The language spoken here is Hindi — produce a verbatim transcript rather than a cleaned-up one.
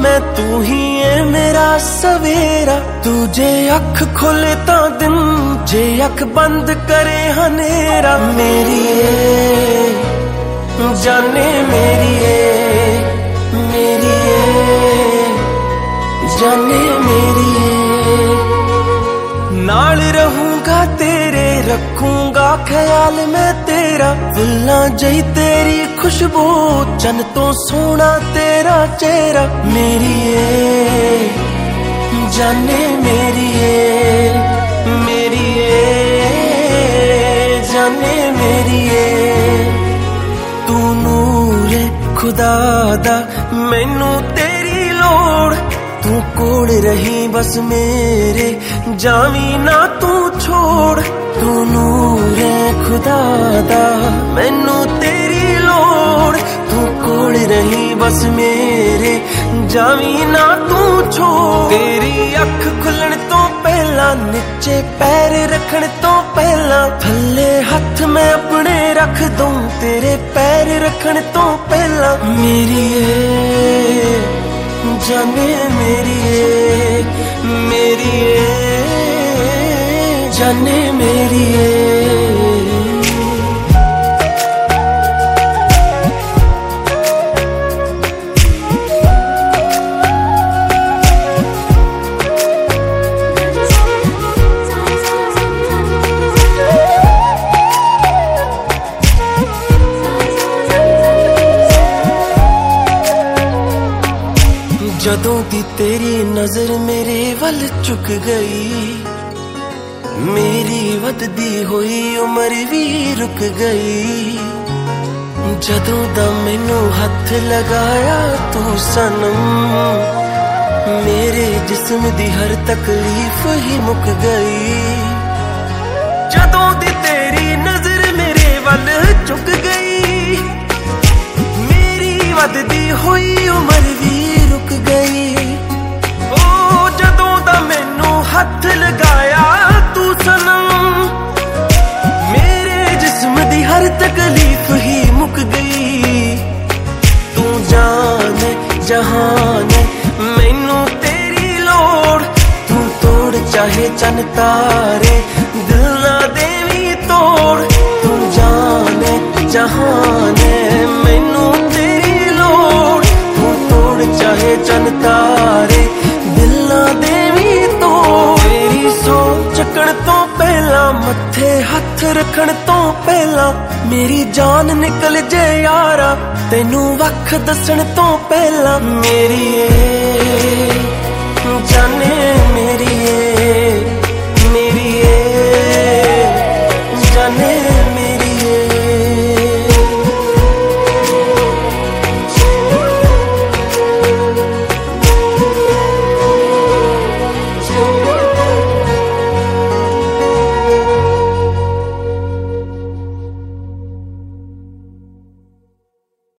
मैं तू ही है मेरा सवेरा। तू जे अख खोले ता दिन, जे अख बंद करे हनेरा। मेरी है जाने मेरी है, मेरी है जाने मेरी है। नाल रहूंगा तेरे, रखूंगा ख्याल मैं तेरा। फुल्लां जई तेरी खुशबू, चन तो सोना तेरा चेहरा। मेरी है जाने मेरी है, मेरी है जाने मेरी है। तू नूर खुदा दा मैनू तेरी लोड़। तू कोल रही बस मेरे, जावी ना तू छोड़। तू नूर खुदा दा मैनू तेरी लोड़। तू कोल रही बस मेरे, जावी ना तू छोड़। तेरी अख खुलण तो पहला, नीचे पैर रखण तो पहला। थल्ले हथ मैं अपने रख दूं, तेरे पैर रखण तो पहला। मेरी है जाने मेरी है, मेरी है जाने मेरी है। जदों दी तेरी नजर मेरे वल चुक गई, मेरी वधदी हुई उम्र भी रुक गई। जदों दा मैनू हथ लगाया तू सनम, मेरे जिस्म दी हर तकलीफ ही मुक गई। जदों दी तेरी नजर मेरे वल चुक गई, मेरी वधदी हुई उम्र भी रुक गई। ओ जदों दा मैनू हथ लगाया तू सनम, मेरे जिस्म दी हर तकलीफ ही मुक गई। तू जान जहान मैनू तेरी लोड़। तू तोड़ चाहे चन तारे, दिल ना देवी तोड़। तू जान जहान मैनू तेरी लोड़। तू तोड़ चाहे चन तारे, दिल ना देवी तोड़। तेरी सौ चकण तो पहला, मत्थे हथ रखण तो पहला। मेरी जान निकल जे यारा, तेनू वख दसण तो पहला। मेरी है जाने मेरी